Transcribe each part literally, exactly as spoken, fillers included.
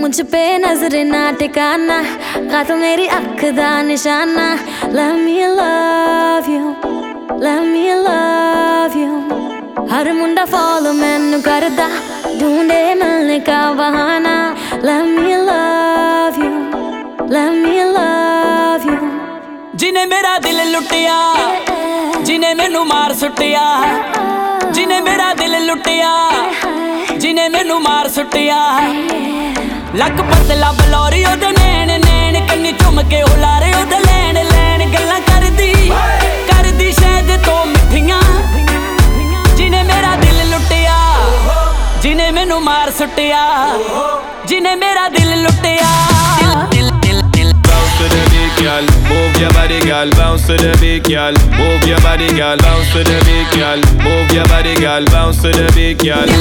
मुझ पे नजर ना टिकाना का तो मेरी अख दा निशाना Let me love you Let me love you हर मुंडा फॉलो मैनू करदा ढूंढे मिलने का बहाना Let me love you Let me love you जिने मेरा दिल लुटिया जिने मैनू मार सुटिया जिने मेरा दिल लुटिया जिने मैनू मार सुटिया लक पतला बलौरी ओदे नैन नैन कन्नी चुम के उलारे ओदे लैन लैन गल्लां करदी करदी शायद तो मिठियां जिने मेरा दिल लुटिया जिने मैनू मार सुटिया जिने मेरा दिल लुटिया Bounce to the beat, girl. Move your body, girl. Bounce to the beat, girl. Move your body, girl. Bounce to the beat, girl. Move your body, girl. Bounce to the beat, girl.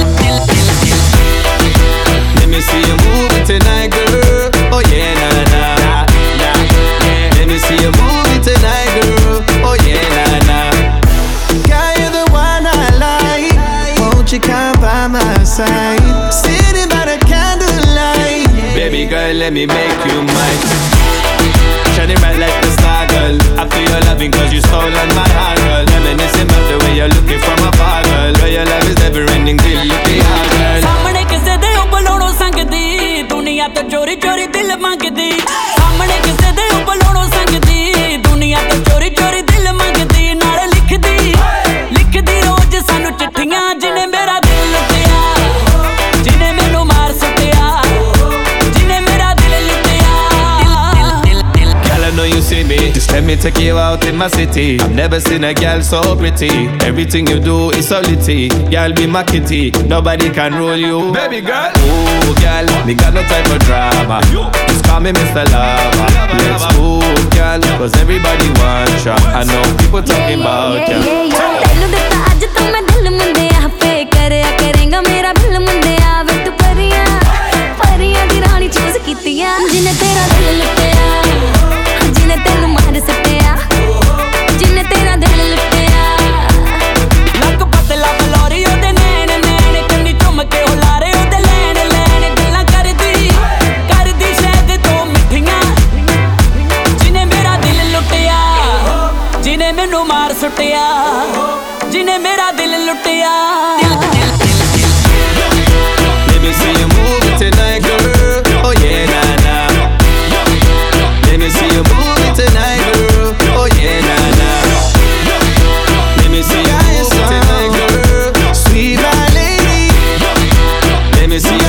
Let me see you move it tonight, girl. Oh yeah, nah nah nah. Yeah. Let me see you move it tonight, girl. Oh yeah, nah nah. Girl, you're the one I like. Won't you come by my side? Sitting by the candlelight. Baby girl, let me make you mine. Shining bright like the star, girl. I feel your loving cause you stolen my heart, girl. Reminiscing about the way you're looking from afar, girl. Girl, your love is never ending till you pay out, girl. सामने किसे दे उपलोड़ो संगदी दुनिया तो चोरी चोरी दिल मांगदी सामने किसे दे उपलोड़ो संगदी दुनिया तो चोरी चोरी दिल मांगदी नाले लिखदी लिखदी रोज सानू चिट्ठियां जिने मेरा दिल लुटिया जिने मैनू मार सुटिया जिने मेरा दिल लुटिया Girl, I know you see me. Just let me take you out in my city. I've never seen a girl so pretty. Everything you do is so litty. Girl, be my kitty. Nobody can rule you. Baby girl. Ooh, girl, me got no time for drama. Just call me Mister Lover. Let's move, girl, cause everybody wants ya. I know people talking about ya. तैनू दिता अज तो मैं दिल मुंडिया पे करया करेंगा मेरा दिल मुंडिया वे तू परियां परियां दी रानी चूज कीतियां जिने तेरा दिल लुटिया जिने तेनू मार सटिया जिने तेरा दिल लुटिया लक पतला बलौरी ओदे नैन नैन कन्नी चुम के उलारे ओदे लैन लैन गल्लां करदी करदी शायद तो मिठियां जिने मेरा दिल लुटिया जिने मैनू मार सुटिया जिने मेरा दिल लुटिया Let me see you move it tonight, girl. Oh yeah, nah nah. Let me see you move it tonight, girl. Oh yeah, nah nah. Let me see you move it tonight, girl. Sweet my lady. Let me see you